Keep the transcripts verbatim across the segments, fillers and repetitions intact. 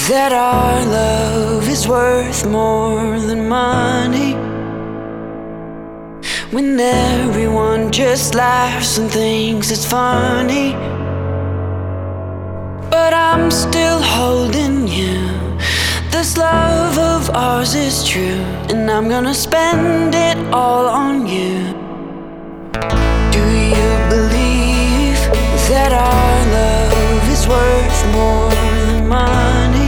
that our love is worth more than money, when everyone just laughs and thinks it's funny. But I'm still holding you. This love of ours is true, and I'm gonna spend it all on you. Do you believe that our love is worth more than money,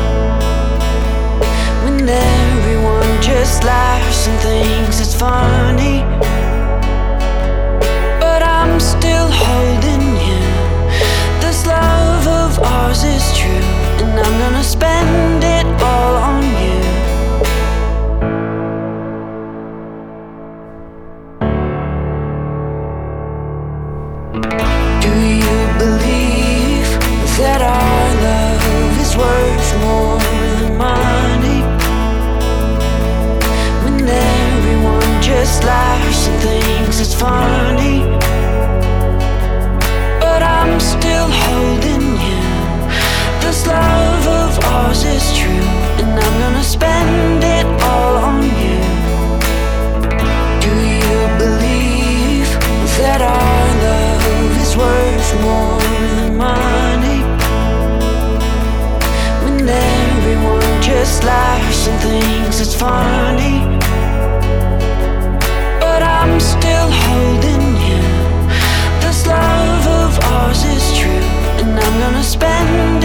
when everyone just laughs and thinks it's funny? But I'm still holding you. This love of ours is true, and I'm gonna spend it all on you. Do you believe that our love is worth more than money, when everyone just laughs and thinks it's funny? But I'm still holding you. This love of ours is true, and I'm gonna spend it all on you. Do you believe that our love is worth more than money, when everyone just laughs and thinks it's funny? But I'm still holding you. This love of ours is true, and I'm gonna spend